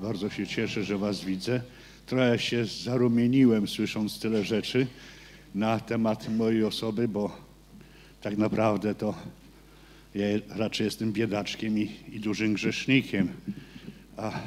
Bardzo się cieszę, że was widzę. Trochę się zarumieniłem, słysząc tyle rzeczy na temat mojej osoby, bo tak naprawdę to ja raczej jestem biedaczkiem i dużym grzesznikiem. A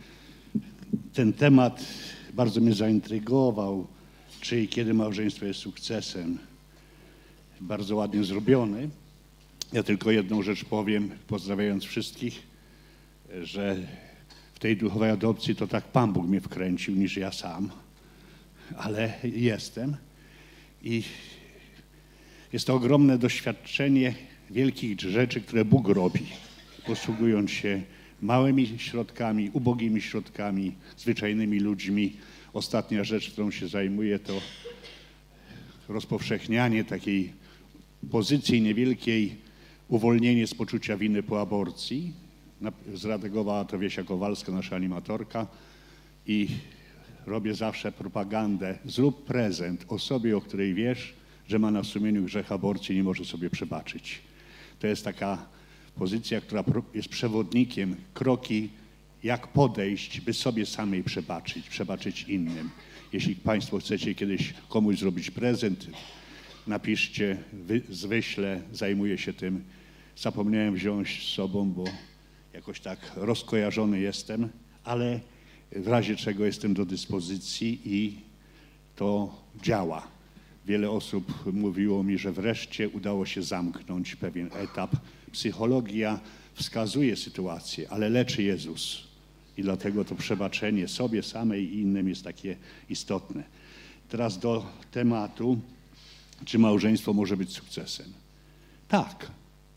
ten temat bardzo mnie zaintrygował, czy i kiedy małżeństwo jest sukcesem. Bardzo ładnie zrobiony. Ja tylko jedną rzecz powiem, pozdrawiając wszystkich, że w tej duchowej adopcji to tak Pan Bóg mnie wkręcił niż ja sam, ale jestem i jest to ogromne doświadczenie wielkich rzeczy, które Bóg robi, posługując się małymi środkami, ubogimi środkami, zwyczajnymi ludźmi. Ostatnia rzecz, którą się zajmuję, to rozpowszechnianie takiej pozycji niewielkiej, uwolnienie z poczucia winy po aborcji. Zredagowała to Wiesia Kowalska, nasza animatorka, i robię zawsze propagandę. Zrób prezent osobie, o której wiesz, że ma na sumieniu grzech aborcji i nie może sobie przebaczyć. To jest taka pozycja, która jest przewodnikiem, kroki, jak podejść, by sobie samej przebaczyć innym. Jeśli Państwo chcecie kiedyś komuś zrobić prezent, napiszcie, wyślę, zajmuję się tym. Zapomniałem wziąć z sobą, bo jakoś tak rozkojarzony jestem, ale w razie czego jestem do dyspozycji i to działa. Wiele osób mówiło mi, że wreszcie udało się zamknąć pewien etap. Psychologia wskazuje sytuację, ale leczy Jezus. I dlatego to przebaczenie sobie samej i innym jest takie istotne. Teraz do tematu, czy małżeństwo może być sukcesem. Tak.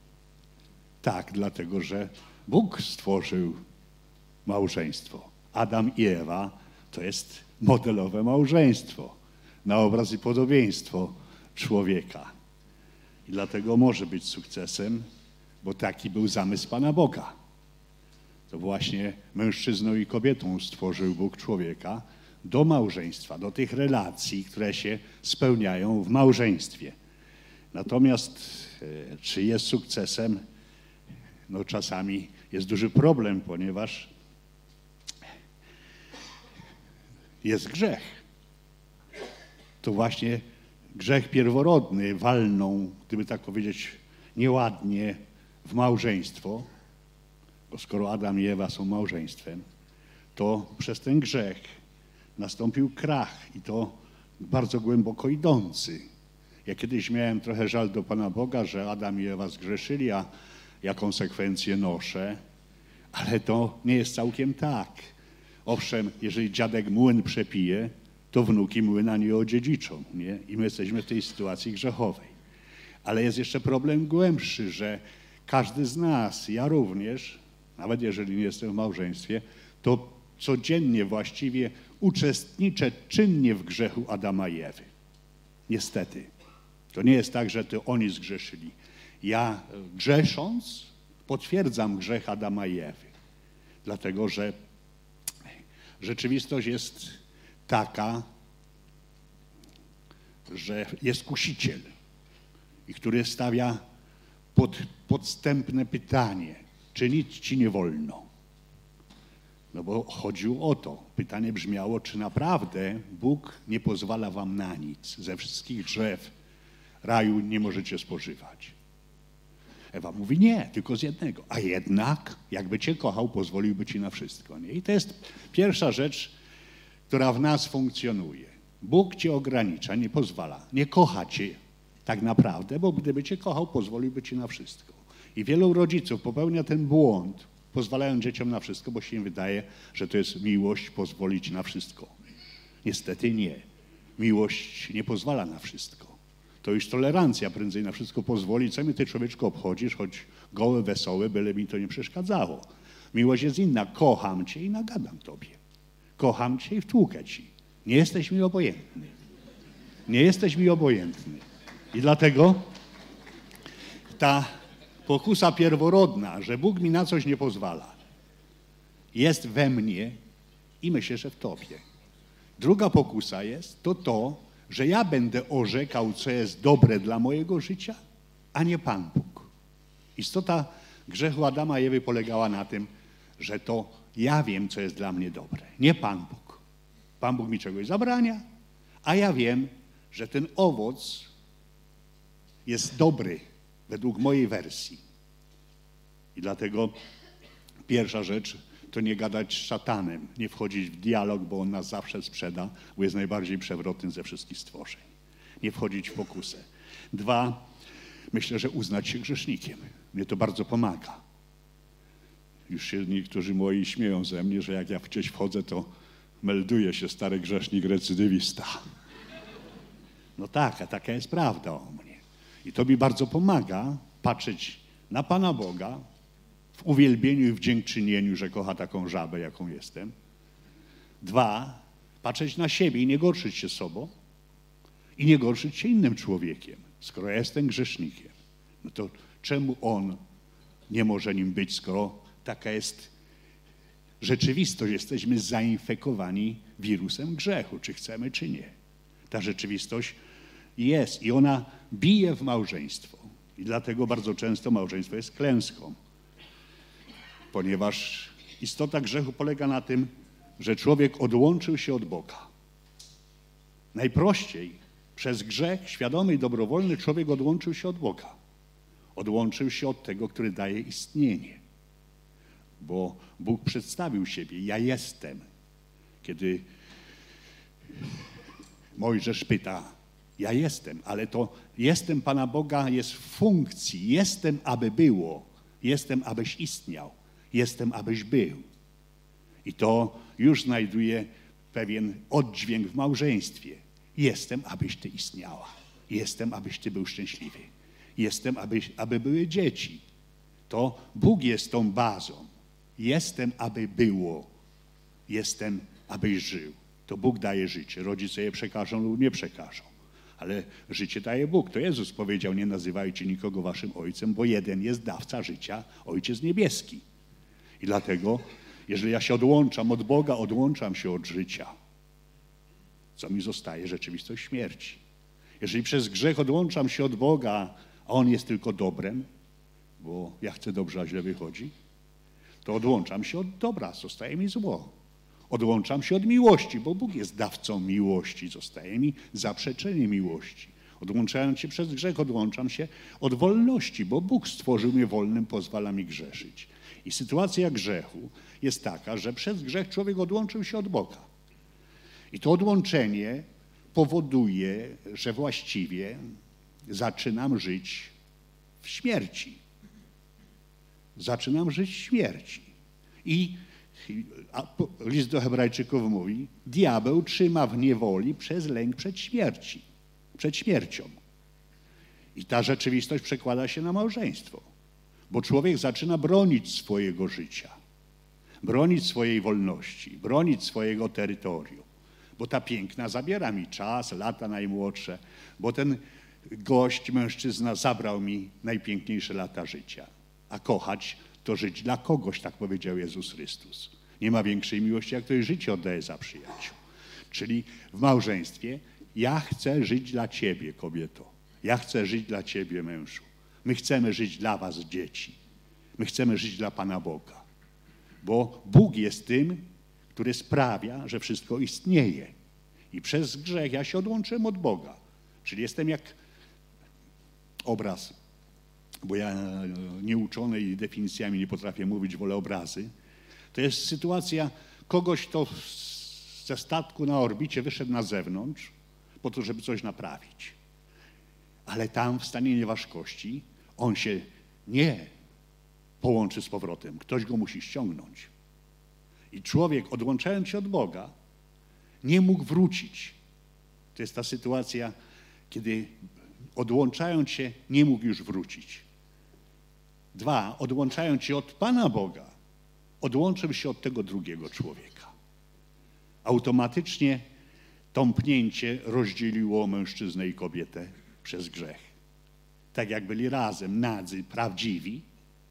Tak, dlatego że Bóg stworzył małżeństwo. Adam i Ewa to jest modelowe małżeństwo, na obraz i podobieństwo człowieka. I dlatego może być sukcesem, bo taki był zamysł Pana Boga. To właśnie mężczyzną i kobietą stworzył Bóg człowieka do małżeństwa, do tych relacji, które się spełniają w małżeństwie. Natomiast czy jest sukcesem? No czasami jest duży problem, ponieważ jest grzech. To właśnie grzech pierworodny walnął, gdyby tak powiedzieć, nieładnie w małżeństwo, bo skoro Adam i Ewa są małżeństwem, to przez ten grzech nastąpił krach i to bardzo głęboko idący. Ja kiedyś miałem trochę żal do Pana Boga, że Adam i Ewa zgrzeszyli, a ja konsekwencje noszę, ale to nie jest całkiem tak. Owszem, jeżeli dziadek młyn przepije, to wnuki młyna nie odziedziczą, nie? I my jesteśmy w tej sytuacji grzechowej. Ale jest jeszcze problem głębszy, że każdy z nas, ja również, nawet jeżeli nie jestem w małżeństwie, to codziennie właściwie uczestniczę czynnie w grzechu Adama i Ewy. Niestety. To nie jest tak, że to oni zgrzeszyli. Ja grzesząc potwierdzam grzech Adama i Ewy. Dlatego, że rzeczywistość jest taka, że jest kusiciel, i który stawia podstępne pytanie, czy nic ci nie wolno. No bo chodziło o to. Pytanie brzmiało, czy naprawdę Bóg nie pozwala wam na nic. Ze wszystkich drzew raju nie możecie spożywać. Ewa mówi nie, tylko z jednego. A jednak, jakby cię kochał, pozwoliłby ci na wszystko. Nie? I to jest pierwsza rzecz, która w nas funkcjonuje. Bóg cię ogranicza, nie pozwala. Nie kocha cię tak naprawdę, bo gdyby cię kochał, pozwoliłby ci na wszystko. I wielu rodziców popełnia ten błąd, pozwalając dzieciom na wszystko, bo się im wydaje, że to jest miłość pozwolić na wszystko. Niestety nie. Miłość nie pozwala na wszystko. To już tolerancja prędzej na wszystko pozwoli. Co mi ty, człowieczku, obchodzisz, choć gołe, wesołe, byle mi to nie przeszkadzało. Miłość jest inna. Kocham cię i nagadam tobie. Kocham cię i wtłukę ci. Nie jesteś mi obojętny. Nie jesteś mi obojętny. I dlatego ta pokusa pierworodna, że Bóg mi na coś nie pozwala, jest we mnie i myślę, że w tobie. Druga pokusa jest to, że ja będę orzekał, co jest dobre dla mojego życia, a nie Pan Bóg. Istota grzechu Adama i Ewy polegała na tym, że to ja wiem, co jest dla mnie dobre, nie Pan Bóg. Pan Bóg mi czegoś zabrania, a ja wiem, że ten owoc jest dobry według mojej wersji. I dlatego pierwsza rzecz to nie gadać z szatanem, nie wchodzić w dialog, bo on nas zawsze sprzeda, bo jest najbardziej przewrotny ze wszystkich stworzeń. Nie wchodzić w pokusę. 2, myślę, że uznać się grzesznikiem. Mnie to bardzo pomaga. Już się niektórzy moi śmieją ze mnie, że jak ja gdzieś wchodzę, to melduje się stary grzesznik recydywista. No tak, a taka jest prawda o mnie. I to mi bardzo pomaga patrzeć na Pana Boga w uwielbieniu i w dziękczynieniu, że kocha taką żabę, jaką jestem. 2, patrzeć na siebie i nie gorszyć się sobą i nie gorszyć się innym człowiekiem. Skoro ja jestem grzesznikiem, no to czemu on nie może nim być, skoro taka jest rzeczywistość? Jesteśmy zainfekowani wirusem grzechu, czy chcemy, czy nie. Ta rzeczywistość jest i ona bije w małżeństwo. I dlatego bardzo często małżeństwo jest klęską. Ponieważ istota grzechu polega na tym, że człowiek odłączył się od Boga. Najprościej przez grzech, świadomy i dobrowolny, człowiek odłączył się od Boga. Odłączył się od tego, który daje istnienie. Bo Bóg przedstawił siebie, ja jestem. Kiedy Mojżesz pyta, ja jestem, ale to jestem Pana Boga jest w funkcji. Jestem, aby było. Jestem, abyś istniał. Jestem, abyś był. I to już znajduje pewien oddźwięk w małżeństwie. Jestem, abyś ty istniała. Jestem, abyś ty był szczęśliwy. Jestem, aby były dzieci. To Bóg jest tą bazą. Jestem, aby było. Jestem, abyś żył. To Bóg daje życie. Rodzice je przekażą lub nie przekażą. Ale życie daje Bóg. To Jezus powiedział, nie nazywajcie nikogo waszym ojcem, bo jeden jest dawca życia, Ojciec niebieski. I dlatego, jeżeli ja się odłączam od Boga, odłączam się od życia. Co mi zostaje? Rzeczywistość śmierci. Jeżeli przez grzech odłączam się od Boga, a On jest tylko dobrem, bo ja chcę dobrze, a źle wychodzi, to odłączam się od dobra, zostaje mi zło. Odłączam się od miłości, bo Bóg jest dawcą miłości, zostaje mi zaprzeczenie miłości. Odłączając się przez grzech, odłączam się od wolności, bo Bóg stworzył mnie wolnym, pozwala mi grzeszyć. I sytuacja grzechu jest taka, że przez grzech człowiek odłączył się od Boga. I to odłączenie powoduje, że właściwie zaczynam żyć w śmierci. Zaczynam żyć w śmierci. I list do Hebrajczyków mówi, diabeł trzyma w niewoli przez lęk przed śmiercią. I ta rzeczywistość przekłada się na małżeństwo. Bo człowiek zaczyna bronić swojego życia, bronić swojej wolności, bronić swojego terytorium. Bo ta piękna zabiera mi czas, lata najmłodsze, bo ten gość, mężczyzna zabrał mi najpiękniejsze lata życia. A kochać to żyć dla kogoś, tak powiedział Jezus Chrystus. Nie ma większej miłości, jak ktoś życie oddaje za przyjaciół. Czyli w małżeństwie ja chcę żyć dla ciebie, kobieto. Ja chcę żyć dla ciebie, mężu. My chcemy żyć dla was, dzieci. My chcemy żyć dla Pana Boga. Bo Bóg jest tym, który sprawia, że wszystko istnieje. I przez grzech ja się odłączyłem od Boga. Czyli jestem jak obraz, bo ja nieuczony i definicjami nie potrafię mówić, wolę obrazy. To jest sytuacja kogoś, kto ze statku na orbicie wyszedł na zewnątrz po to, żeby coś naprawić. Ale tam w stanie nieważkości on się nie połączy z powrotem. Ktoś go musi ściągnąć. I człowiek, odłączając się od Boga, nie mógł wrócić. To jest ta sytuacja, kiedy odłączając się, nie mógł już wrócić. 2, odłączając się od Pana Boga, odłączył się od tego drugiego człowieka. Automatycznie tąpnięcie rozdzieliło mężczyznę i kobietę przez grzech. Tak jak byli razem, nadzy, prawdziwi,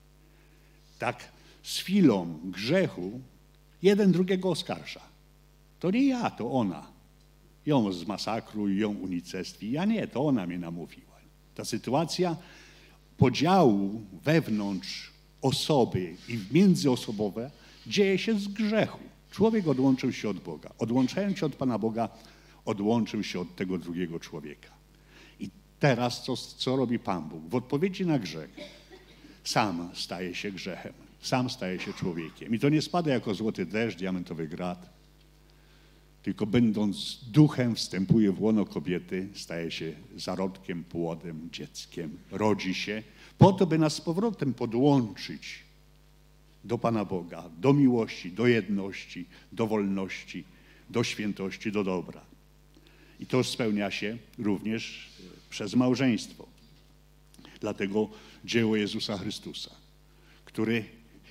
tak z chwilą grzechu jeden drugiego oskarża. To nie ja, to ona. Ją zmasakruj, ją unicestwij. Ja nie, to ona mnie namówiła. Ta sytuacja podziału wewnątrz osoby i międzyosobowe dzieje się z grzechu. Człowiek odłączył się od Boga. Odłączając się od Pana Boga, odłączył się od tego drugiego człowieka. I teraz co robi Pan Bóg? W odpowiedzi na grzech sam staje się grzechem. Sam staje się człowiekiem. I to nie spada jako złoty deszcz, diamentowy grad, tylko będąc duchem wstępuje w łono kobiety, staje się zarodkiem, płodem, dzieckiem, rodzi się, po to, by nas z powrotem podłączyć do Pana Boga, do miłości, do jedności, do wolności, do świętości, do dobra. I to spełnia się również przez małżeństwo. Dlatego dzieło Jezusa Chrystusa, który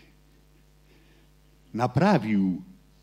naprawił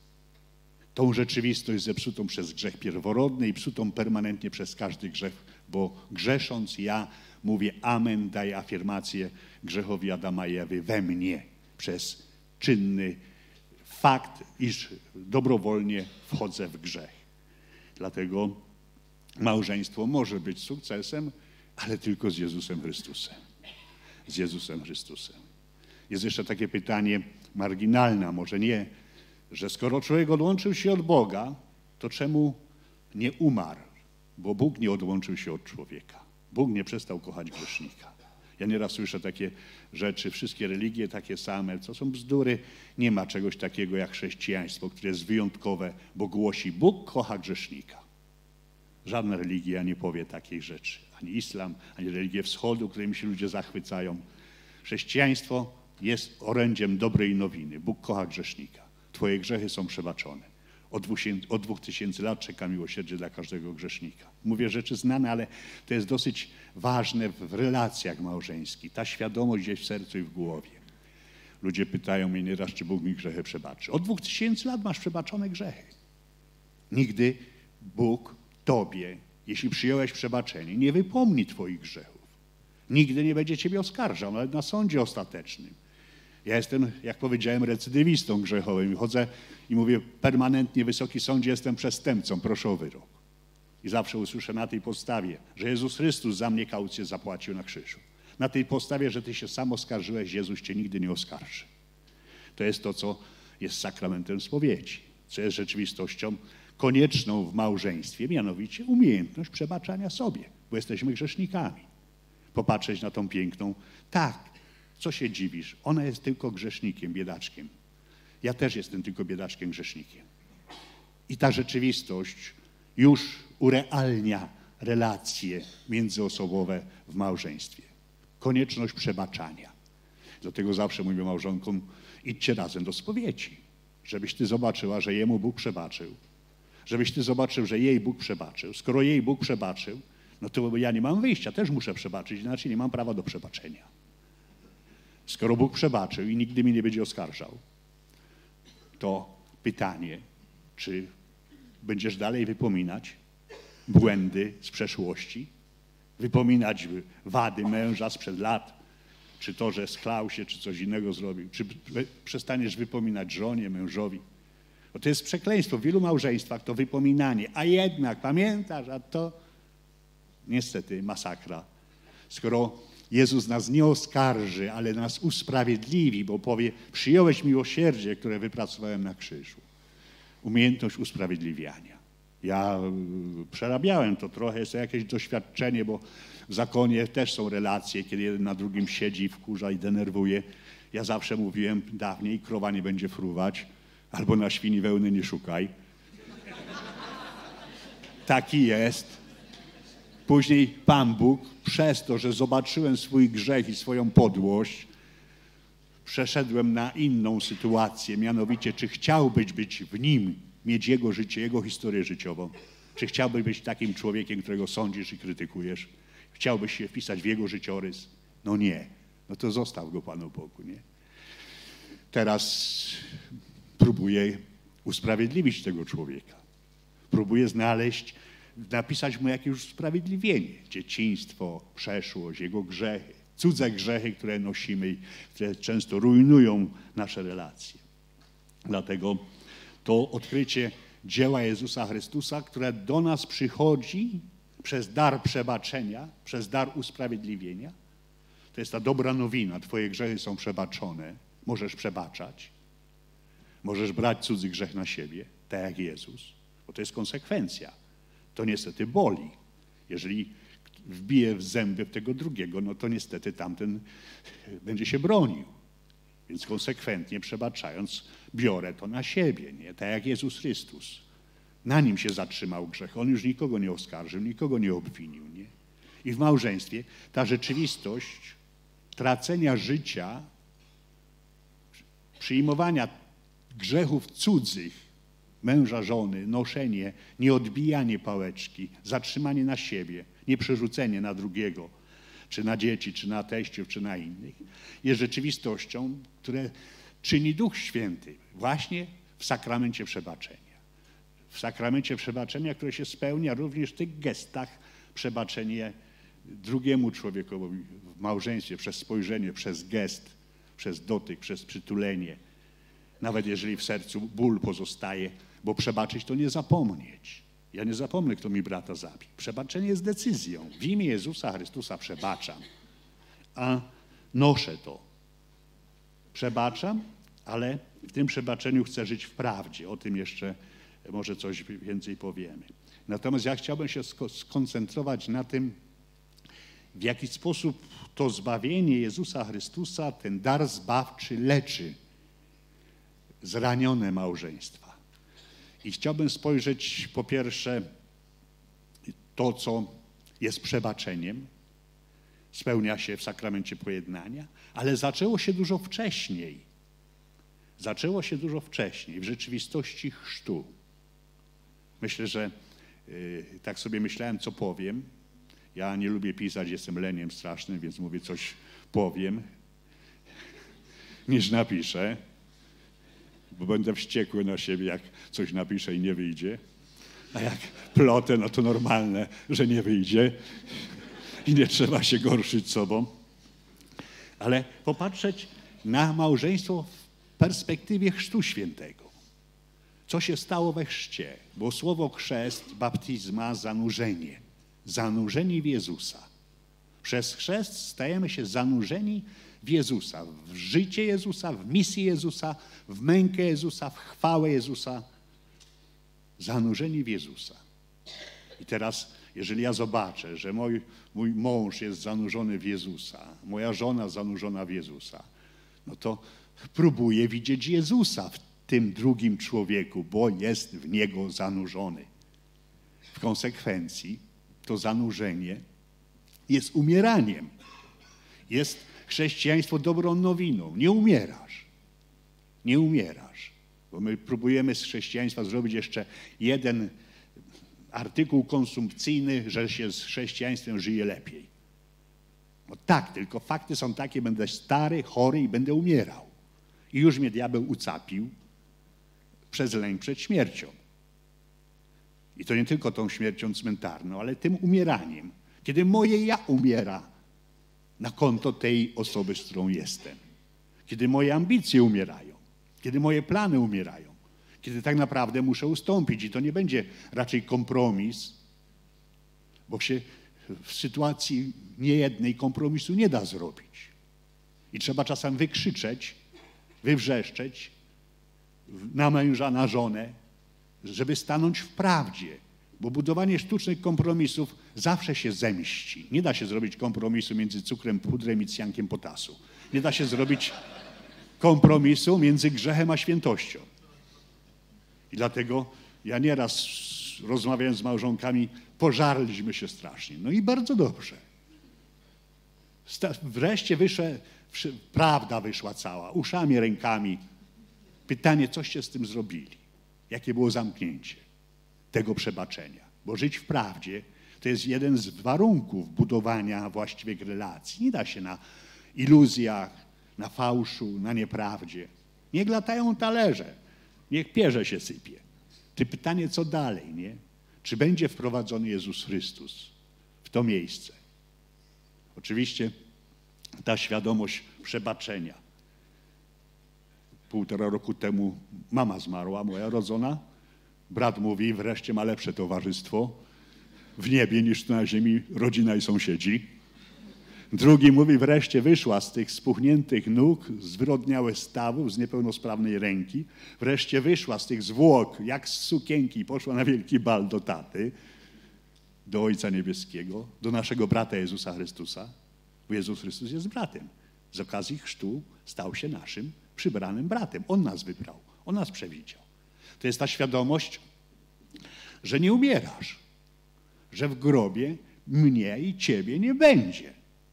tą rzeczywistość zepsutą przez grzech pierworodny i psutą permanentnie przez każdy grzech, bo grzesząc ja mówię amen, daję afirmację grzechowi Adama i Ewy we mnie przez czynny fakt, iż dobrowolnie wchodzę w grzech. Dlatego małżeństwo może być sukcesem, ale tylko z Jezusem Chrystusem. Z Jezusem Chrystusem. Jest jeszcze takie pytanie marginalne, może nie, że skoro człowiek odłączył się od Boga, to czemu nie umarł? Bo Bóg nie odłączył się od człowieka. Bóg nie przestał kochać grzesznika. Ja nieraz słyszę takie rzeczy, wszystkie religie takie same, co są bzdury. Nie ma czegoś takiego jak chrześcijaństwo, które jest wyjątkowe, bo głosi Bóg kocha grzesznika. Żadna religia nie powie takiej rzeczy. Ani islam, ani religie wschodu, którymi się ludzie zachwycają. Chrześcijaństwo jest orędziem dobrej nowiny. Bóg kocha grzesznika. Twoje grzechy są przebaczone. Od 2000 lat czeka miłosierdzie dla każdego grzesznika. Mówię rzeczy znane, ale to jest dosyć ważne w relacjach małżeńskich. Ta świadomość gdzieś w sercu i w głowie. Ludzie pytają mnie nieraz, czy Bóg mi grzechy przebaczy. Od 2000 lat masz przebaczone grzechy. Nigdy Bóg tobie, jeśli przyjąłeś przebaczenie, nie wypomni twoich grzechów. Nigdy nie będzie ciebie oskarżał, nawet na sądzie ostatecznym. Ja jestem, jak powiedziałem, recydywistą grzechowym i chodzę i mówię permanentnie, Wysoki Sądzie, jestem przestępcą, proszę o wyrok. I zawsze usłyszę na tej podstawie, że Jezus Chrystus za mnie kaucję zapłacił na krzyżu. Na tej podstawie, że ty się sam oskarżyłeś, Jezus cię nigdy nie oskarży. To jest to, co jest sakramentem spowiedzi, co jest rzeczywistością konieczną w małżeństwie, mianowicie umiejętność przebaczania sobie, bo jesteśmy grzesznikami. Popatrzeć na tą piękną, tak, co się dziwisz? Ona jest tylko grzesznikiem, biedaczkiem. Ja też jestem tylko biedaczkiem, grzesznikiem. I ta rzeczywistość już urealnia relacje międzyosobowe w małżeństwie. Konieczność przebaczania. Dlatego zawsze mówię małżonkom, idźcie razem do spowiedzi, żebyś ty zobaczyła, że jemu Bóg przebaczył. Żebyś ty zobaczył, że jej Bóg przebaczył. Skoro jej Bóg przebaczył, no to ja nie mam wyjścia, też muszę przebaczyć, inaczej nie mam prawa do przebaczenia. Skoro Bóg przebaczył i nigdy mnie nie będzie oskarżał, to pytanie, czy będziesz dalej wypominać błędy z przeszłości, wypominać wady męża sprzed lat, czy to, że sklał się, czy coś innego zrobił, czy przestaniesz wypominać żonie, mężowi. Bo to jest przekleństwo. W wielu małżeństwach to wypominanie, a jednak pamiętasz, a to niestety masakra. Skoro Jezus nas nie oskarży, ale nas usprawiedliwi, bo powie, przyjąłeś miłosierdzie, które wypracowałem na krzyżu. Umiejętność usprawiedliwiania. Ja przerabiałem to trochę, jest to jakieś doświadczenie, bo w zakonie też są relacje, kiedy jeden na drugim siedzi, wkurza i denerwuje. Ja zawsze mówiłem dawniej, krowa nie będzie fruwać, albo na świni wełny nie szukaj. Taki jest. Później Pan Bóg, przez to, że zobaczyłem swój grzech i swoją podłość, przeszedłem na inną sytuację, mianowicie, czy chciałbyś być w Nim, mieć Jego życie, Jego historię życiową? Czy chciałbyś być takim człowiekiem, którego sądzisz i krytykujesz? Chciałbyś się wpisać w Jego życiorys? No nie. No to zostaw Go Panu Bogu, nie? Teraz próbuję usprawiedliwić tego człowieka. Próbuję napisać mu jakieś usprawiedliwienie. Dzieciństwo, przeszłość, jego grzechy, cudze grzechy, które nosimy i które często rujnują nasze relacje. Dlatego to odkrycie dzieła Jezusa Chrystusa, które do nas przychodzi przez dar przebaczenia, przez dar usprawiedliwienia, to jest ta dobra nowina. Twoje grzechy są przebaczone, możesz przebaczać. Możesz brać cudzy grzech na siebie, tak jak Jezus, bo to jest konsekwencja. To niestety boli. Jeżeli wbije w zęby tego drugiego, no to niestety tamten będzie się bronił. Więc konsekwentnie przebaczając, biorę to na siebie, nie? Tak jak Jezus Chrystus. Na nim się zatrzymał grzech. On już nikogo nie oskarżył, nikogo nie obwinił, nie? I w małżeństwie ta rzeczywistość tracenia życia, przyjmowania grzechów cudzych, męża, żony, noszenie, nieodbijanie pałeczki, zatrzymanie na siebie, nie przerzucenie na drugiego, czy na dzieci, czy na teściów, czy na innych, jest rzeczywistością, które czyni Duch Święty właśnie w sakramencie przebaczenia. W sakramencie przebaczenia, które się spełnia również w tych gestach, przebaczenie drugiemu człowiekowi w małżeństwie, przez spojrzenie, przez gest, przez dotyk, przez przytulenie. Nawet jeżeli w sercu ból pozostaje, bo przebaczyć to nie zapomnieć. Ja nie zapomnę, kto mi brata zabił. Przebaczenie jest decyzją. W imię Jezusa Chrystusa przebaczam, a noszę to. Przebaczam, ale w tym przebaczeniu chcę żyć w prawdzie. O tym jeszcze może coś więcej powiemy. Natomiast ja chciałbym się skoncentrować na tym, w jaki sposób to zbawienie Jezusa Chrystusa, ten dar zbawczy leczy zranione małżeństwa. I chciałbym spojrzeć po pierwsze to, co jest przebaczeniem, spełnia się w sakramencie pojednania, ale zaczęło się dużo wcześniej. Zaczęło się dużo wcześniej, w rzeczywistości chrztu. Myślę, że tak sobie myślałem, co powiem. Ja nie lubię pisać, jestem leniem strasznym, więc mówię, coś powiem, niż napiszę, bo będę wściekły na siebie, jak coś napiszę i nie wyjdzie. A jak plotę, no to normalne, że nie wyjdzie i nie trzeba się gorszyć sobą. Ale popatrzeć na małżeństwo w perspektywie Chrztu Świętego. Co się stało we chrzcie? Bo słowo chrzest, baptizma, zanurzenie. Zanurzeni w Jezusa. Przez chrzest stajemy się zanurzeni w Jezusa, w życie Jezusa, w misję Jezusa, w mękę Jezusa, w chwałę Jezusa. Zanurzeni w Jezusa. I teraz, jeżeli ja zobaczę, że mój mąż jest zanurzony w Jezusa, moja żona zanurzona w Jezusa, no to próbuję widzieć Jezusa w tym drugim człowieku, bo jest w niego zanurzony. W konsekwencji to zanurzenie jest umieraniem. Jest chrześcijaństwo dobrą nowiną. Nie umierasz. Nie umierasz. Bo my próbujemy z chrześcijaństwa zrobić jeszcze jeden artykuł konsumpcyjny, że się z chrześcijaństwem żyje lepiej. No tak, tylko fakty są takie, będę stary, chory i będę umierał. I już mnie diabeł ucapił przez lęk przed śmiercią. I to nie tylko tą śmiercią cmentarną, ale tym umieraniem. Kiedy moje ja umiera na konto tej osoby, z którą jestem. Kiedy moje ambicje umierają. Kiedy moje plany umierają. Kiedy tak naprawdę muszę ustąpić. I to nie będzie raczej kompromis, bo się w sytuacji niejednej kompromisu nie da zrobić. I trzeba czasem wykrzyczeć, wywrzeszczeć na męża, na żonę, żeby stanąć w prawdzie. Bo budowanie sztucznych kompromisów zawsze się zemści. Nie da się zrobić kompromisu między cukrem, pudrem i cjankiem potasu. Nie da się zrobić kompromisu między grzechem a świętością. I dlatego ja nieraz rozmawiając z małżonkami, pożarliśmy się strasznie. No i bardzo dobrze. Wreszcie prawda wyszła cała, uszami, rękami. Pytanie, coście z tym zrobili? Jakie było zamknięcie tego przebaczenia? Bo żyć w prawdzie to jest jeden z warunków budowania właściwych relacji. Nie da się na iluzjach, na fałszu, na nieprawdzie. Niech latają talerze, niech pierze się sypie. Ty pytanie, co dalej, nie? Czy będzie wprowadzony Jezus Chrystus w to miejsce? Oczywiście ta świadomość przebaczenia. 1,5 roku temu mama zmarła, moja rodzona. Brat mówi, wreszcie ma lepsze towarzystwo w niebie niż na ziemi, rodzina i sąsiedzi. Drugi mówi, wreszcie wyszła z tych spuchniętych nóg, zwyrodniałych stawów, z niepełnosprawnej ręki. Wreszcie wyszła z tych zwłok, jak z sukienki, i poszła na wielki bal do taty, do Ojca Niebieskiego, do naszego brata Jezusa Chrystusa, bo Jezus Chrystus jest bratem. Z okazji chrztu stał się naszym przybranym bratem. On nas wybrał, on nas przewidział. To jest ta świadomość, że nie umierasz, że w grobie mnie i ciebie nie będzie,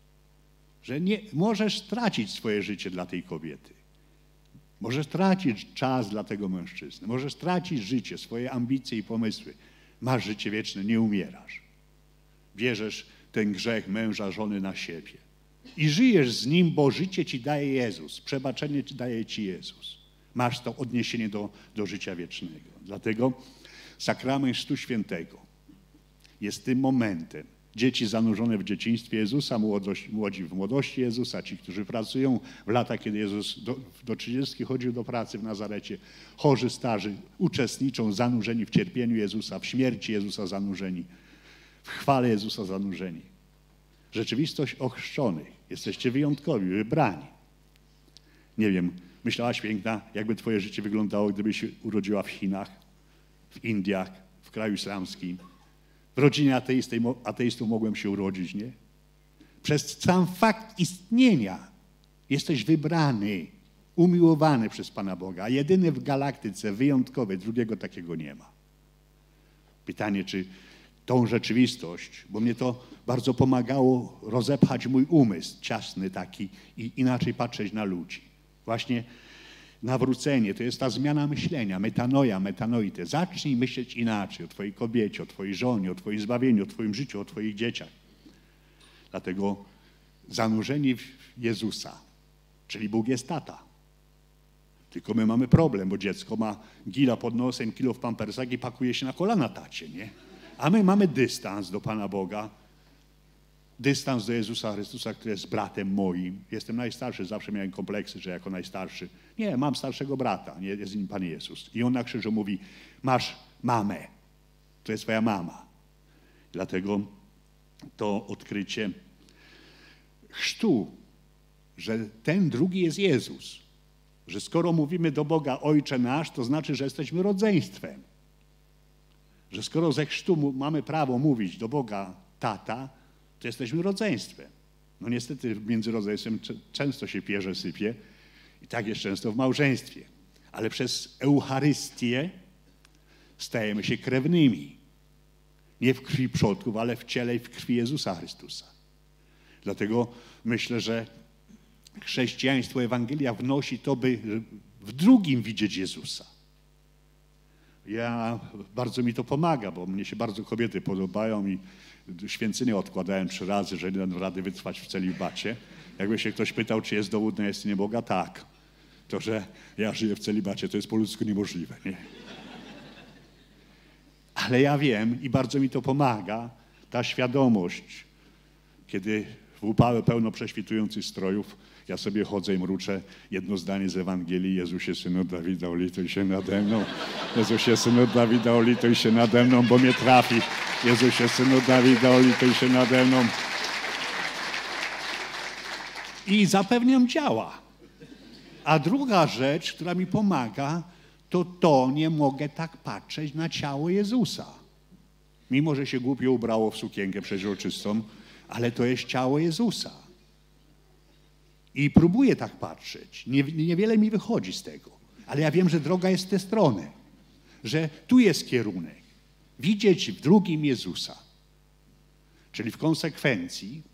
że nie możesz stracić swoje życie dla tej kobiety. Możesz tracić czas dla tego mężczyzny, możesz tracić życie, swoje ambicje i pomysły. Masz życie wieczne, nie umierasz. Bierzesz ten grzech męża, żony na siebie i żyjesz z nim, bo życie ci daje Jezus, przebaczenie ci daje ci Jezus. Masz to odniesienie do życia wiecznego. Dlatego sakrament Chrztu Świętego jest tym momentem. Dzieci zanurzone w dzieciństwie Jezusa, młodzi w młodości Jezusa, ci, którzy pracują w latach, kiedy Jezus do 30 chodził do pracy w Nazarecie, chorzy, starzy, uczestniczą, zanurzeni w cierpieniu Jezusa, w śmierci Jezusa zanurzeni, w chwale Jezusa zanurzeni. Rzeczywistość ochrzczonych. Jesteście wyjątkowi, wybrani. Nie wiem, myślałaś piękna, jakby twoje życie wyglądało, gdybyś się urodziła w Chinach, w Indiach, w kraju islamskim. W rodzinie ateistów mogłem się urodzić, nie? Przez sam fakt istnienia jesteś wybrany, umiłowany przez Pana Boga, a jedyny w galaktyce, wyjątkowy, drugiego takiego nie ma. Pytanie, czy tą rzeczywistość, bo mnie to bardzo pomagało rozepchać mój umysł ciasny taki i inaczej patrzeć na ludzi. Właśnie nawrócenie to jest ta zmiana myślenia, metanoia, metanoite. Zacznij myśleć inaczej o twojej kobiecie, o twojej żonie, o twoim zbawieniu, o twoim życiu, o twoich dzieciach. Dlatego zanurzeni w Jezusa, czyli Bóg jest tata. Tylko my mamy problem, bo dziecko ma gila pod nosem, kilo w pampersach i pakuje się na kolana tacie, nie? A my mamy dystans do Pana Boga, dystans do Jezusa Chrystusa, który jest bratem moim. Jestem najstarszy, zawsze miałem kompleksy, że jako najstarszy. Nie, mam starszego brata, nie, jest nim Pan Jezus. I on na krzyżu mówi, masz mamę, to jest twoja mama. Dlatego to odkrycie chrztu, że ten drugi jest Jezus. Że skoro mówimy do Boga Ojcze nasz, to znaczy, że jesteśmy rodzeństwem. Że skoro ze chrztu mamy prawo mówić do Boga tata, to jesteśmy rodzeństwem. No niestety między rodzeństwem często się pierze sypie i tak jest często w małżeństwie. Ale przez Eucharystię stajemy się krewnymi. Nie w krwi przodków, ale w ciele i w krwi Jezusa Chrystusa. Dlatego myślę, że chrześcijaństwo, Ewangelia wnosi to, by w drugim widzieć Jezusa. Bardzo mi to pomaga, bo mnie się bardzo kobiety podobają i święcenie odkładałem 3 razy, że nie dam rady wytrwać w celibacie. Jakby się ktoś pytał, czy jest dowód na istnienie Boga, tak. To, że ja żyję w celibacie, to jest po ludzku niemożliwe, nie? Ale ja wiem i bardzo mi to pomaga, ta świadomość, kiedy w upale pełno prześwitujących strojów ja sobie chodzę i mruczę jedno zdanie z Ewangelii. Jezusie, Synu Dawida, ulituj się nade mną. Jezusie, Synu Dawida, ulituj się nade mną, bo mnie trafi. Jezusie, Synu Dawida, ulituj się nade mną. I zapewniam, działa. A druga rzecz, która mi pomaga, to nie mogę tak patrzeć na ciało Jezusa. Mimo że się głupio ubrało w sukienkę przeźroczystą, ale to jest ciało Jezusa. I próbuję tak patrzeć. Niewiele mi wychodzi z tego. Ale ja wiem, że droga jest w tę stronę. Że tu jest kierunek. Widzieć w drugim Jezusa. Czyli w konsekwencji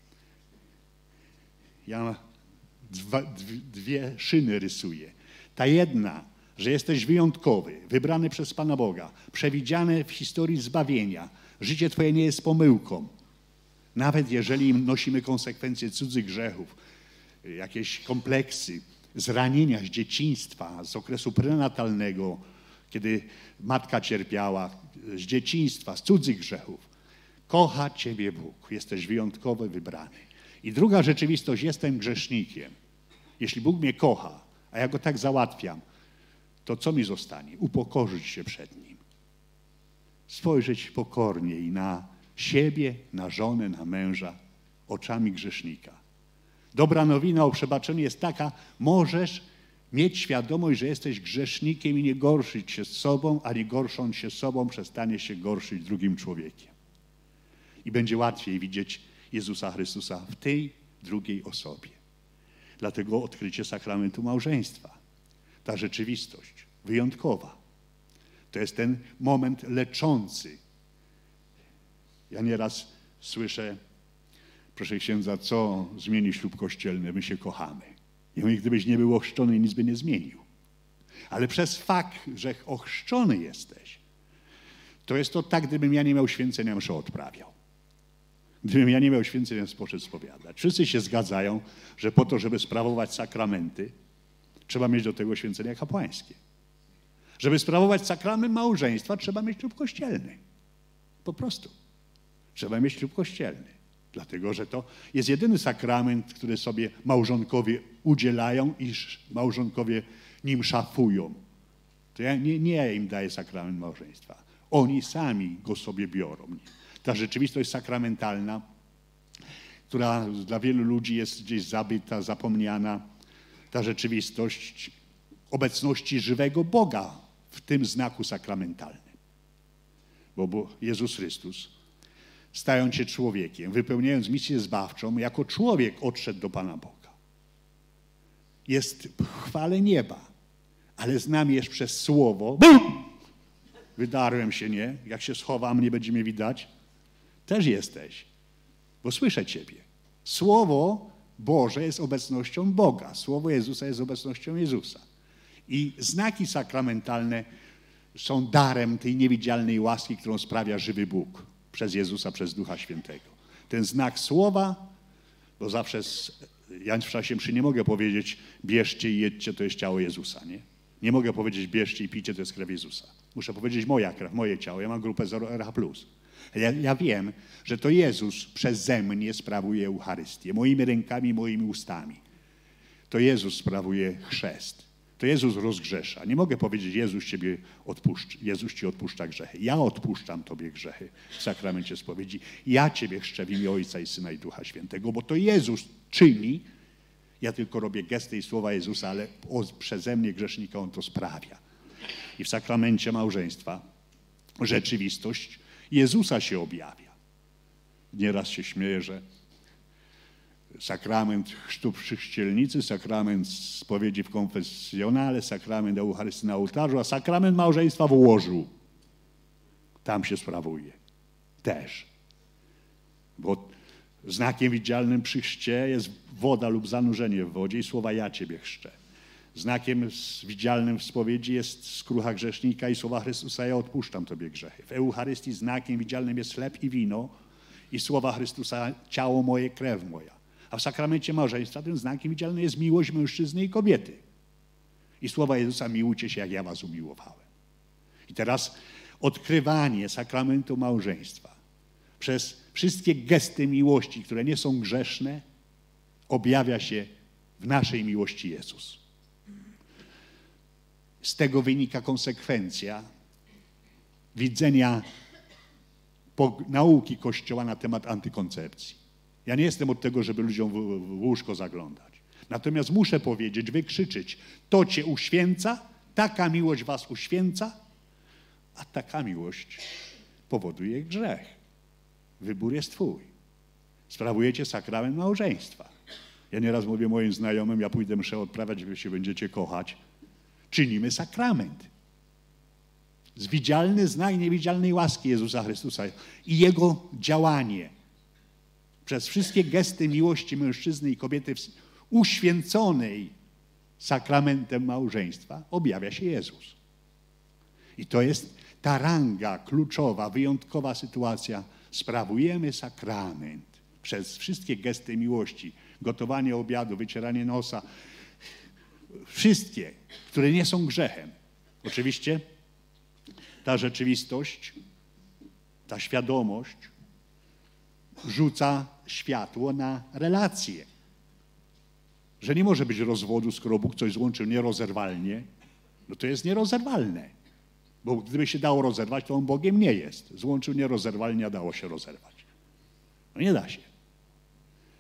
ja dwie szyny rysuję. Ta jedna, że jesteś wyjątkowy, wybrany przez Pana Boga, przewidziany w historii zbawienia. Życie twoje nie jest pomyłką. Nawet jeżeli nosimy konsekwencje cudzych grzechów, jakieś kompleksy, zranienia z dzieciństwa, z okresu prenatalnego, kiedy matka cierpiała, z dzieciństwa, z cudzych grzechów. Kocha ciebie Bóg, jesteś wyjątkowy, wybrany. I druga rzeczywistość, jestem grzesznikiem. Jeśli Bóg mnie kocha, a ja Go tak załatwiam, to co mi zostanie? Upokorzyć się przed Nim. Spojrzeć pokorniej na siebie, na żonę, na męża oczami grzesznika. Dobra nowina o przebaczeniu jest taka, możesz mieć świadomość, że jesteś grzesznikiem i nie gorszyć się z sobą, a nie gorsząc się z sobą, przestanie się gorszyć drugim człowiekiem. I będzie łatwiej widzieć Jezusa Chrystusa w tej drugiej osobie. Dlatego odkrycie sakramentu małżeństwa, ta rzeczywistość wyjątkowa, to jest ten moment leczący. Ja nieraz słyszę, proszę księdza, co zmieni ślub kościelny? My się kochamy. I mówię, gdybyś nie był ochrzczony, nic by nie zmienił. Ale przez fakt, że ochrzczony jesteś, to jest to tak, gdybym ja nie miał święcenia, mszę odprawiał. Gdybym ja nie miał święcenia, poszedł spowiadać. Wszyscy się zgadzają, że po to, żeby sprawować sakramenty, trzeba mieć do tego święcenia kapłańskie. Żeby sprawować sakrament małżeństwa, trzeba mieć ślub kościelny. Po prostu. Trzeba mieć ślub kościelny. Dlatego, że to jest jedyny sakrament, który sobie małżonkowie udzielają i małżonkowie nim szafują. To nie ja im daję sakrament małżeństwa. Oni sami go sobie biorą. Ta rzeczywistość sakramentalna, która dla wielu ludzi jest gdzieś zabyta, zapomniana, ta rzeczywistość obecności żywego Boga w tym znaku sakramentalnym. Bo Jezus Chrystus, stając się człowiekiem, wypełniając misję zbawczą, jako człowiek odszedł do Pana Boga. Jest w chwale nieba, ale z nami jest przez słowo. Wydarłem się, nie? Jak się schowam, nie będzie mnie widać. Też jesteś, bo słyszę Ciebie. Słowo Boże jest obecnością Boga. Słowo Jezusa jest obecnością Jezusa. I znaki sakramentalne są darem tej niewidzialnej łaski, którą sprawia żywy Bóg przez Jezusa, przez Ducha Świętego. Ten znak słowa, bo zawsze ja w czasie mszy nie mogę powiedzieć bierzcie i jedźcie, to jest ciało Jezusa, nie? Nie mogę powiedzieć bierzcie i pijcie, to jest krew Jezusa. Muszę powiedzieć moja krew, moje ciało. Ja mam grupę 0RH+. Ja wiem, że to Jezus przeze mnie sprawuje Eucharystię, moimi rękami, moimi ustami. To Jezus sprawuje chrzest. To Jezus rozgrzesza. Nie mogę powiedzieć, Jezus ci odpuszcza grzechy. Ja odpuszczam Tobie grzechy w sakramencie spowiedzi. Ja Ciebie chrzczę w imię Ojca i Syna i Ducha Świętego, bo to Jezus czyni. Ja tylko robię gesty i słowa Jezusa, ale przeze mnie grzesznika On to sprawia. I w sakramencie małżeństwa rzeczywistość Jezusa się objawia. Nieraz się śmieję, że sakrament chrztu w chrzcielnicy, sakrament spowiedzi w konfesjonale, sakrament Eucharystii na ołtarzu, a sakrament małżeństwa w łożu. Tam się sprawuje. Też. Bo znakiem widzialnym przy chrzcie jest woda lub zanurzenie w wodzie i słowa ja Ciebie chrzczę. Znakiem widzialnym w spowiedzi jest skrucha grzesznika i słowa Chrystusa ja odpuszczam Tobie grzechy. W Eucharystii znakiem widzialnym jest chleb i wino i słowa Chrystusa ciało moje, krew moja. A w sakramencie małżeństwa tym znakiem widzialnym jest miłość mężczyzny i kobiety. I słowa Jezusa miłujcie się, jak ja was umiłowałem. I teraz odkrywanie sakramentu małżeństwa przez wszystkie gesty miłości, które nie są grzeszne, objawia się w naszej miłości Jezus. Z tego wynika konsekwencja widzenia nauki Kościoła na temat antykoncepcji. Ja nie jestem od tego, żeby ludziom w łóżko zaglądać. Natomiast muszę powiedzieć, wykrzyczeć, to Cię uświęca, taka miłość was uświęca, a taka miłość powoduje grzech. Wybór jest Twój. Sprawujecie sakrament małżeństwa. Ja nieraz mówię moim znajomym, ja pójdę mszę odprawiać, wy się będziecie kochać. Czynimy sakrament. Widzialny znak niewidzialnej łaski Jezusa Chrystusa i Jego działanie przez wszystkie gesty miłości mężczyzny i kobiety uświęconej sakramentem małżeństwa objawia się Jezus. I to jest ta ranga kluczowa, wyjątkowa sytuacja. Sprawujemy sakrament przez wszystkie gesty miłości, gotowanie obiadu, wycieranie nosa, wszystkie, które nie są grzechem. Oczywiście ta rzeczywistość, ta świadomość rzuca światło na relacje. Że nie może być rozwodu, skoro Bóg coś złączył nierozerwalnie, no to jest nierozerwalne. Bo gdyby się dało rozerwać, to On Bogiem nie jest. Złączył nierozerwalnie, a dało się rozerwać. No nie da się.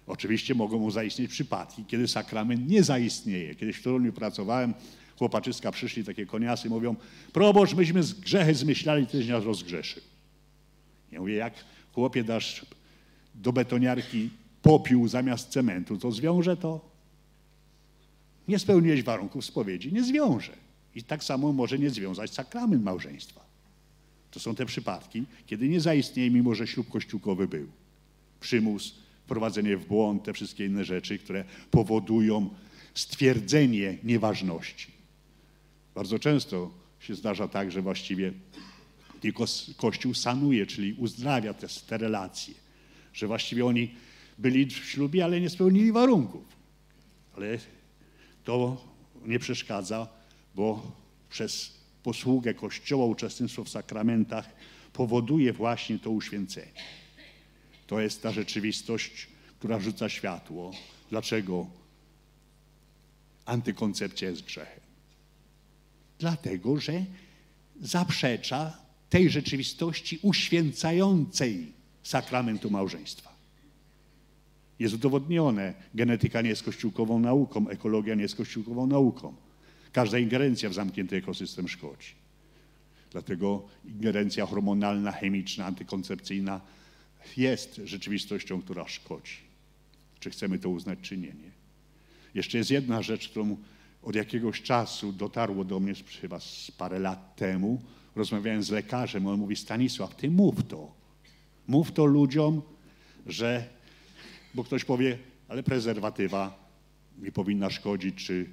Oczywiście mogą zaistnieć przypadki, kiedy sakrament nie zaistnieje. Kiedyś w Toruniu pracowałem, chłopaczyska przyszli, takie koniasy, mówią: proboszcz, myśmy grzechy zmyślali, tyś nas rozgrzeszył. Ja mówię: jak chłopie dasz do betoniarki popiół zamiast cementu, to zwiąże to? Nie spełniłeś warunków spowiedzi, nie zwiąże. I tak samo może nie związać sakrament małżeństwa. To są te przypadki, kiedy nie zaistnieje, mimo że ślub kościółkowy był. Przymus, wprowadzenie w błąd, te wszystkie inne rzeczy, które powodują stwierdzenie nieważności. Bardzo często się zdarza tak, że właściwie tylko Kościół sanuje, czyli uzdrawia te relacje, że właściwie oni byli w ślubie, ale nie spełnili warunków. Ale to nie przeszkadza, bo przez posługę Kościoła, uczestnictwo w sakramentach powoduje właśnie to uświęcenie. To jest ta rzeczywistość, która rzuca światło. Dlaczego antykoncepcja jest grzechem? Dlatego, że zaprzecza tej rzeczywistości uświęcającej sakramentu małżeństwa. Jest udowodnione, genetyka nie jest kościółkową nauką, ekologia nie jest kościółkową nauką. Każda ingerencja w zamknięty ekosystem szkodzi. Dlatego ingerencja hormonalna, chemiczna, antykoncepcyjna jest rzeczywistością, która szkodzi. Czy chcemy to uznać, czy nie. Jeszcze jest jedna rzecz, którą od jakiegoś czasu dotarło do mnie, chyba z parę lat temu. Rozmawiałem z lekarzem, on mówi: Stanisław, ty mów to ludziom, że, bo ktoś powie, ale prezerwatywa nie powinna szkodzić, czy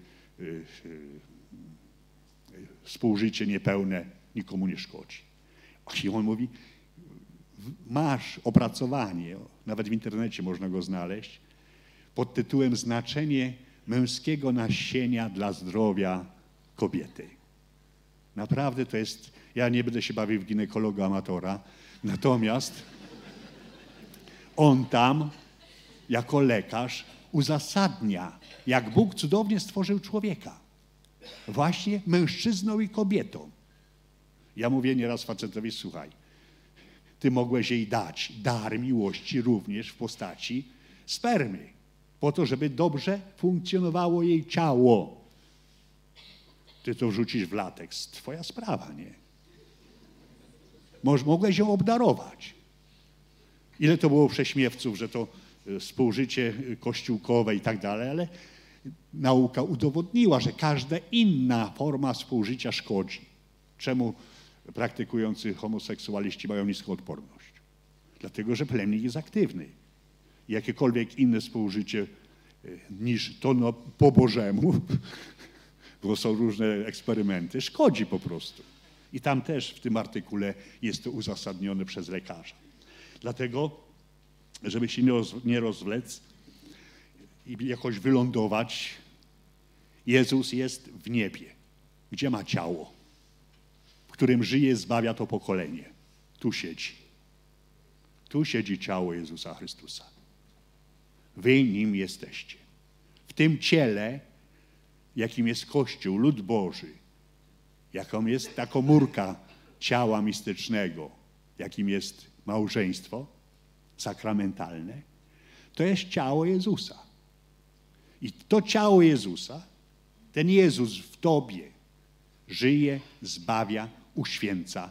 współżycie niepełne nikomu nie szkodzi. I on mówi: masz opracowanie, nawet w internecie można go znaleźć, pod tytułem Znaczenie męskiego nasienia dla zdrowia kobiety. Naprawdę to jest, ja nie będę się bawił w ginekologa amatora, natomiast on tam jako lekarz uzasadnia, jak Bóg cudownie stworzył człowieka. Właśnie mężczyzną i kobietą. Ja mówię nieraz facetowi: słuchaj, ty mogłeś jej dać dar miłości również w postaci spermy, po to, żeby dobrze funkcjonowało jej ciało. Ty to wrzucisz w lateks, twoja sprawa, nie? Mogłeś ją obdarować. Ile to było prześmiewców, że to współżycie kościółkowe i tak dalej, ale nauka udowodniła, że każda inna forma współżycia szkodzi. Czemu praktykujący homoseksualiści mają niską odporność? Dlatego, że plemnik jest aktywny. Jakiekolwiek inne współżycie niż to po Bożemu, bo są różne eksperymenty, szkodzi po prostu. I tam też w tym artykule jest to uzasadnione przez lekarza. Dlatego, żeby się nie rozwlec i jakoś wylądować, Jezus jest w niebie, gdzie ma ciało, w którym żyje, zbawia to pokolenie. Tu siedzi. Tu siedzi ciało Jezusa Chrystusa. Wy nim jesteście. W tym ciele, jakim jest Kościół, lud Boży, jaką jest ta komórka ciała mistycznego, jakim jest małżeństwo sakramentalne, to jest ciało Jezusa. I to ciało Jezusa, ten Jezus w tobie żyje, zbawia, uświęca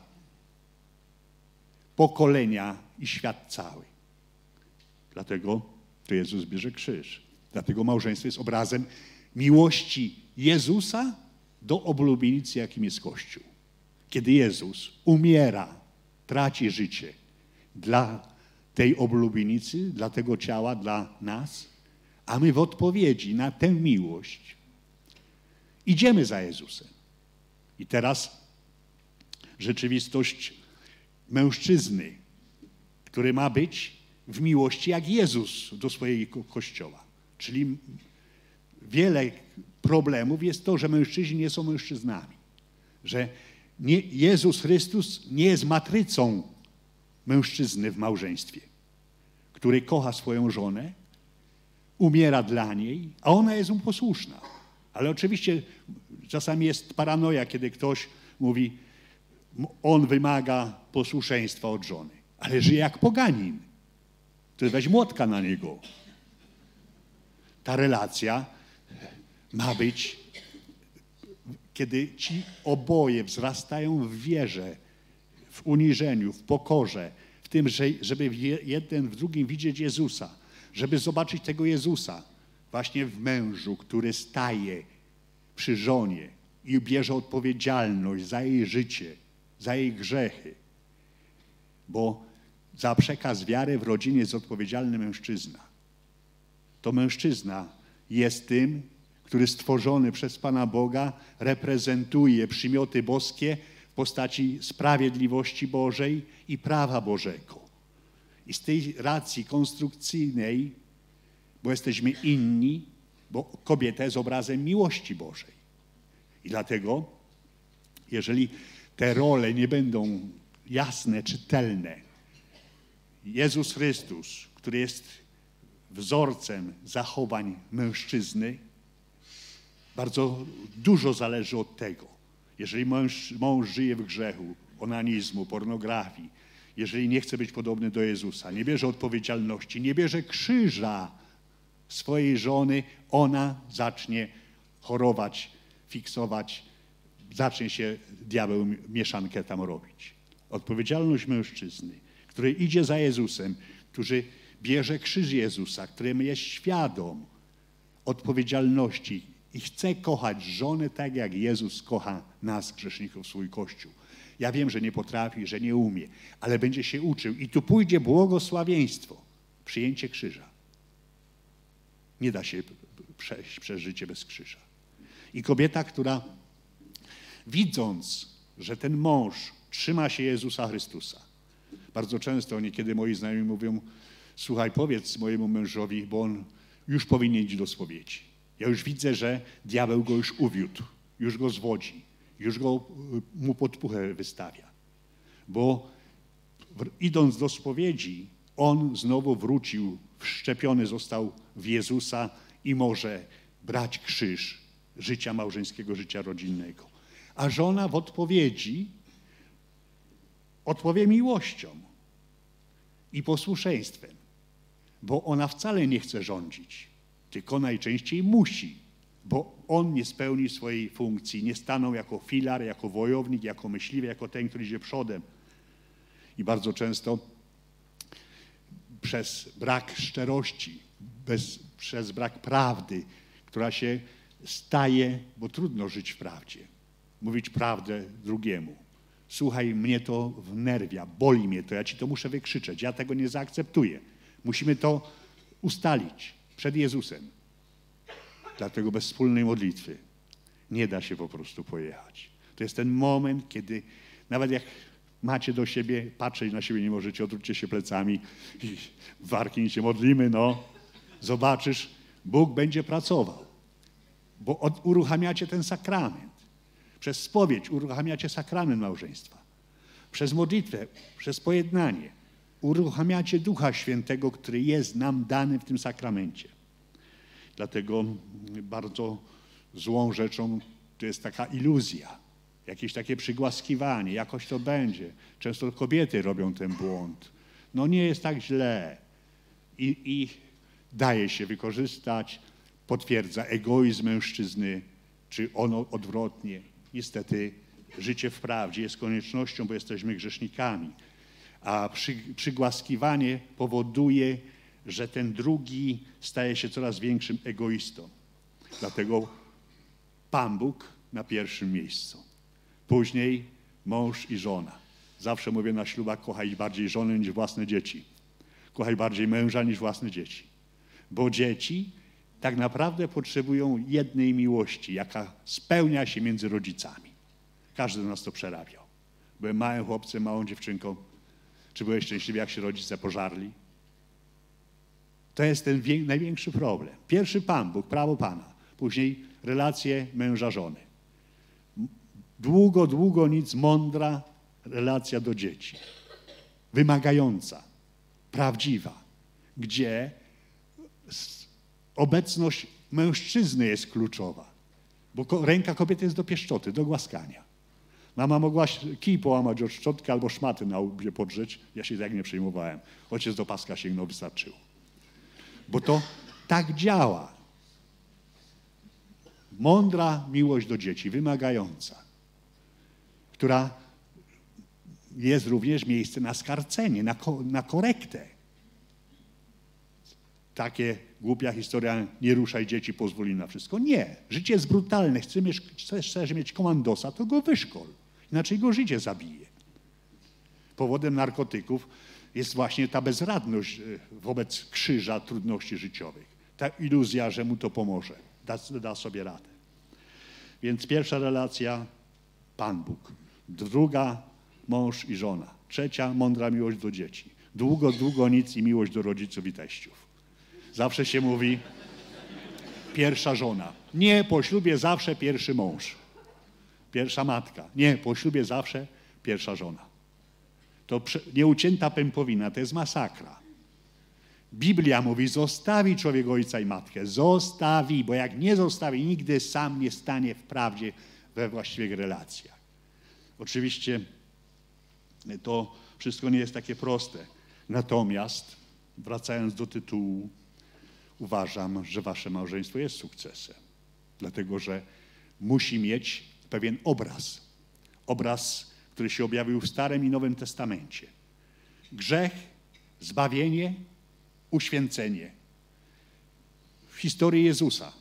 pokolenia i świat cały. Dlatego to Jezus bierze krzyż. Dlatego małżeństwo jest obrazem miłości Jezusa do oblubienicy, jakim jest Kościół. Kiedy Jezus umiera, traci życie dla tej oblubienicy, dla tego ciała, dla nas, a my w odpowiedzi na tę miłość idziemy za Jezusem. I teraz rzeczywistość mężczyzny, który ma być w miłości jak Jezus do swojego Kościoła. Czyli wiele problemów jest to, że mężczyźni nie są mężczyznami. Że Jezus Chrystus nie jest matrycą mężczyzny w małżeństwie, który kocha swoją żonę, umiera dla niej, a ona jest mu posłuszna. Ale oczywiście czasami jest paranoja, kiedy ktoś mówi, on wymaga posłuszeństwa od żony, ale żyje jak poganin. To weź młotka na niego. Ta relacja ma być, kiedy ci oboje wzrastają w wierze, w uniżeniu, w pokorze, w tym, żeby jeden w drugim widzieć Jezusa, żeby zobaczyć tego Jezusa właśnie w mężu, który staje przy żonie i bierze odpowiedzialność za jej życie, za jej grzechy. Bo za przekaz wiary w rodzinie jest odpowiedzialny mężczyzna. To mężczyzna jest tym, który stworzony przez Pana Boga reprezentuje przymioty boskie w postaci sprawiedliwości Bożej i prawa Bożego. I z tej racji konstrukcyjnej, bo jesteśmy inni, bo kobieta jest obrazem miłości Bożej. I dlatego, jeżeli te role nie będą jasne, czytelne, Jezus Chrystus, który jest wzorcem zachowań mężczyzny, bardzo dużo zależy od tego. Jeżeli mąż żyje w grzechu, onanizmu, pornografii, jeżeli nie chce być podobny do Jezusa, nie bierze odpowiedzialności, nie bierze krzyża swojej żony, ona zacznie chorować, fiksować, zacznie się diabeł mieszankę tam robić. Odpowiedzialność mężczyzny, który idzie za Jezusem, który bierze krzyż Jezusa, którym jest świadom odpowiedzialności i chce kochać żonę tak, jak Jezus kocha nas, grzeszników, swój Kościół. Ja wiem, że nie potrafi, że nie umie, ale będzie się uczył i tu pójdzie błogosławieństwo, przyjęcie krzyża. Nie da się przejść przez życie bez krzyża. I kobieta, która widząc, że ten mąż trzyma się Jezusa Chrystusa, bardzo często niekiedy moi znajomi mówią, słuchaj, powiedz mojemu mężowi, bo on już powinien iść do spowiedzi. Ja już widzę, że diabeł go już uwiódł, już go zwodzi, już mu podpuchę wystawia. Bo idąc do spowiedzi, on znowu wrócił, wszczepiony został w Jezusa i może brać krzyż życia małżeńskiego, życia rodzinnego. A żona w odpowiedzi odpowie miłością i posłuszeństwem, bo ona wcale nie chce rządzić, tylko najczęściej musi, bo on nie spełni swojej funkcji, nie stanął jako filar, jako wojownik, jako myśliwy, jako ten, który idzie przodem. I bardzo często przez brak szczerości, przez brak prawdy, która się staje, bo trudno żyć w prawdzie, mówić prawdę drugiemu. Słuchaj, mnie to wnerwia, boli mnie to, ja ci to muszę wykrzyczeć, ja tego nie zaakceptuję. Musimy to ustalić przed Jezusem. Dlatego bez wspólnej modlitwy nie da się po prostu pojechać. To jest ten moment, kiedy nawet jak macie do siebie, patrzeć na siebie nie możecie, odwróćcie się plecami i warknij się, modlimy, no. Zobaczysz, Bóg będzie pracował, bo uruchamiacie ten sakrament. Przez spowiedź uruchamiacie sakrament małżeństwa. Przez modlitwę, przez pojednanie uruchamiacie Ducha Świętego, który jest nam dany w tym sakramencie. Dlatego bardzo złą rzeczą to jest taka iluzja, jakieś takie przygłaskiwanie, jakoś to będzie. Często kobiety robią ten błąd. No nie jest tak źle i daje się wykorzystać, potwierdza egoizm mężczyzny, czy ono odwrotnie. Niestety życie w prawdzie jest koniecznością, bo jesteśmy grzesznikami, a przygłaskiwanie powoduje, że ten drugi staje się coraz większym egoistą. Dlatego Pan Bóg na pierwszym miejscu. Później mąż i żona. Zawsze mówię na ślubach, kochaj bardziej żonę niż własne dzieci. Kochaj bardziej męża niż własne dzieci. Bo dzieci tak naprawdę potrzebują jednej miłości, jaka spełnia się między rodzicami. Każdy z nas to przerabiał. Byłem małym chłopcem, małą dziewczynką. Czy byłeś szczęśliwy, jak się rodzice pożarli? To jest ten największy problem. Pierwszy Pan Bóg, prawo Pana. Później relacje męża-żony. Długo nic, mądra relacja do dzieci. Wymagająca, prawdziwa, gdzie obecność mężczyzny jest kluczowa, bo ręka kobiety jest do pieszczoty, do głaskania. Mama mogła kij połamać od szczotki albo szmaty na łbie podrzeć, ja się tak nie przejmowałem. Ojciec do paska sięgnął, wystarczyło. Bo to tak działa. Mądra miłość do dzieci, wymagająca, która jest również miejsce na skarcenie, na korektę. Takie głupia historia, nie ruszaj dzieci, pozwól im na wszystko. Nie, życie jest brutalne. Chcesz mieć komandosa, to go wyszkol. Inaczej go życie zabije. Powodem narkotyków jest właśnie ta bezradność wobec krzyża trudności życiowych. Ta iluzja, że mu to pomoże, da sobie radę. Więc pierwsza relacja, Pan Bóg. Druga, mąż i żona. Trzecia, mądra miłość do dzieci. Długo nic i miłość do rodziców i teściów. Zawsze się mówi pierwsza żona. Nie, po ślubie zawsze pierwszy mąż. Pierwsza matka. Nie, po ślubie zawsze pierwsza żona. To nieucięta pępowina, to jest masakra. Biblia mówi, zostawi człowiek ojca i matkę. Zostawi, bo jak nie zostawi, nigdy sam nie stanie w prawdzie we właściwych relacjach. Oczywiście to wszystko nie jest takie proste. Natomiast, wracając do tytułu, uważam, że wasze małżeństwo jest sukcesem. Dlatego, że musi mieć pewien obraz. Obraz, który się objawił w Starym i Nowym Testamencie. Grzech, zbawienie, uświęcenie. W historii Jezusa.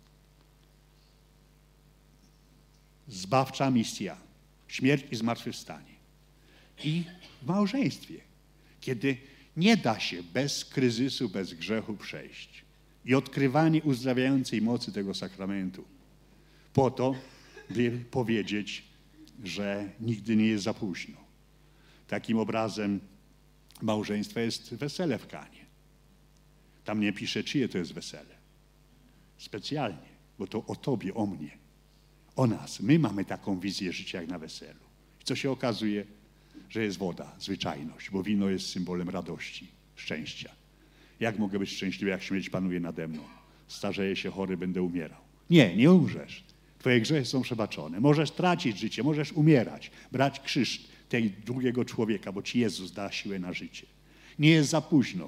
Zbawcza misja. Śmierć i zmartwychwstanie. I w małżeństwie, kiedy nie da się bez kryzysu, bez grzechu przejść. I odkrywanie uzdrawiającej mocy tego sakramentu. Po to, by powiedzieć, że nigdy nie jest za późno. Takim obrazem małżeństwa jest wesele w Kanie. Tam nie pisze, czyje to jest wesele. Specjalnie, bo to o tobie, o mnie. O nas. My mamy taką wizję życia jak na weselu. I co się okazuje? Że jest woda, zwyczajność, bo wino jest symbolem radości, szczęścia. Jak mogę być szczęśliwy, jak śmierć panuje nade mną? Starzeję się chory, będę umierał. Nie, nie umrzesz. Twoje grzechy są przebaczone. Możesz tracić życie, możesz umierać, brać krzyż tej drugiego człowieka, bo ci Jezus da siłę na życie. Nie jest za późno.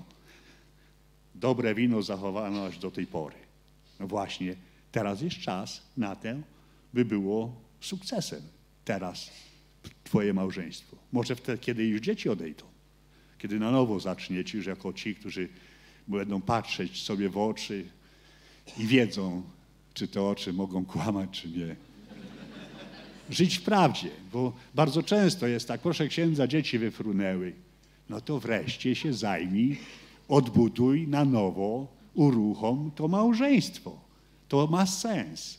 Dobre wino zachowano aż do tej pory. No właśnie, teraz jest czas na to, by było sukcesem. Teraz twoje małżeństwo. Może wtedy, kiedy już dzieci odejdą. Kiedy na nowo zaczniecie już jako ci, którzy będą patrzeć sobie w oczy i wiedzą, czy te oczy mogą kłamać, czy nie. Żyć w prawdzie, bo bardzo często jest tak, proszę księdza, dzieci wyfrunęły. No to wreszcie się zajmij, odbuduj na nowo, uruchom to małżeństwo. To ma sens.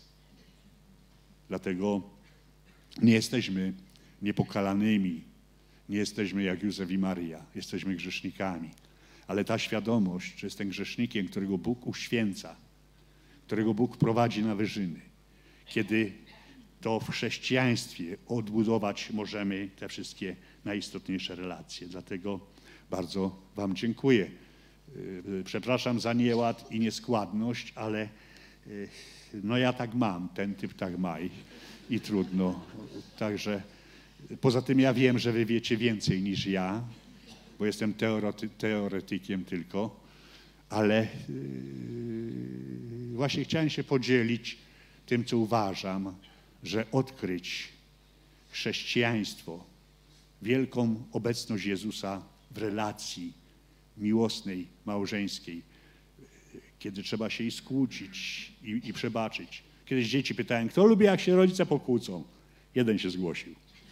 Dlatego nie jesteśmy niepokalanymi, nie jesteśmy jak Józef i Maria, jesteśmy grzesznikami. Ale ta świadomość, że jestem grzesznikiem, którego Bóg uświęca, którego Bóg prowadzi na wyżyny, kiedy to w chrześcijaństwie odbudować możemy te wszystkie najistotniejsze relacje. Dlatego bardzo wam dziękuję. Przepraszam za nieład i nieskładność, ale no ja tak mam, ten typ tak ma i trudno. Także poza tym ja wiem, że wy wiecie więcej niż ja, bo jestem teoretykiem tylko, ale właśnie chciałem się podzielić tym, co uważam, że odkryć chrześcijaństwo, wielką obecność Jezusa w relacji miłosnej, małżeńskiej, kiedy trzeba się i skłócić i przebaczyć. Kiedyś dzieci pytałem, kto lubi, jak się rodzice pokłócą? Jeden się zgłosił.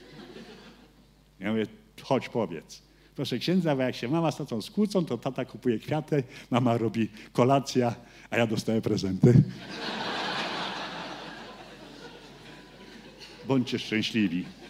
Ja mówię, chodź powiedz. Proszę księdza, bo jak się mama z tatą skłócą, to tata kupuje kwiaty, mama robi kolację, a ja dostaję prezenty. Bądźcie szczęśliwi.